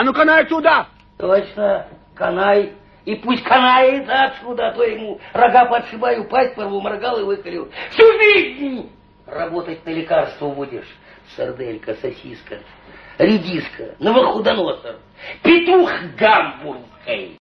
А ну канай отсюда! Точно, канай. И пусть канается отсюда, а то ему рога подшибаю, пасть порву, моргал и выколю. Всю жизнь работать на лекарство будешь. Сарделька, сосиска, редиска, новохудоносор, петух гамбургский.